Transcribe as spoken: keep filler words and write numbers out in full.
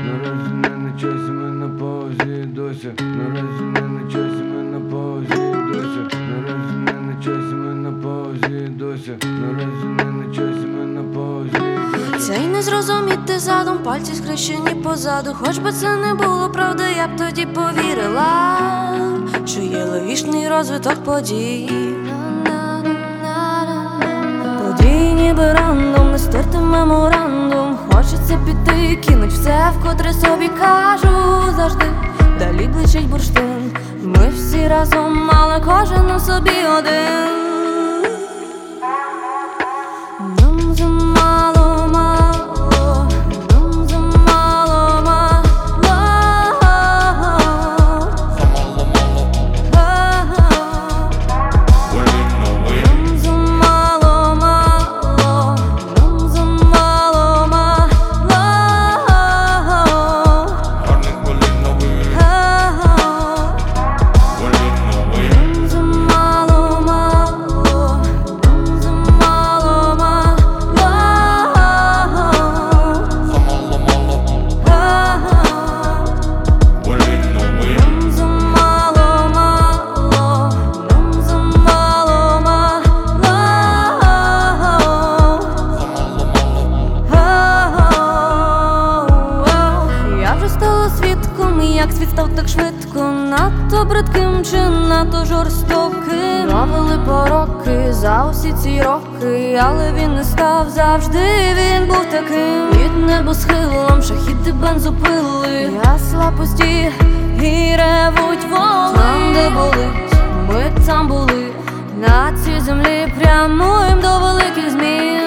наразі не на часі, ми на паузі досі. Наразі не на часі, ми на паузі досі. Наразі не на часі, ми на паузі досі. Наразі не на часі, ми на паузі досі. Це й не зрозуміти задум, пальці схрещені позаду. Хоч би це не було правди, я б тоді повірила, що є логічний розвиток подій. Події ніби рандом, не стерти меморандум. Хочеться піти, кинуть все, вкотре собі кажу завжди. Далі блищить бурштин, ми всі разом, але кожен у собі один. Нам замало, мало, нам замало, мало. Замало, мало, Нам замало, мало, нам замало, мало. гарних болів нових, болів нових. Нам замало, мало, нам замало, мало. Замало, мало, болів нових. Нам замало, мало, нам замало, мало. Замало, мало, Я вже стала свідком, як світ став так швидко, надто бридким чи надто жорстоким. Правили пороки за усі ці роки, але він не став завжди, він був таким. Під небосхилом шахіди бензопили, ясла пусті і ревуть воли. Там, де болить, ми там були, на цій землі прямуєм до великих змін.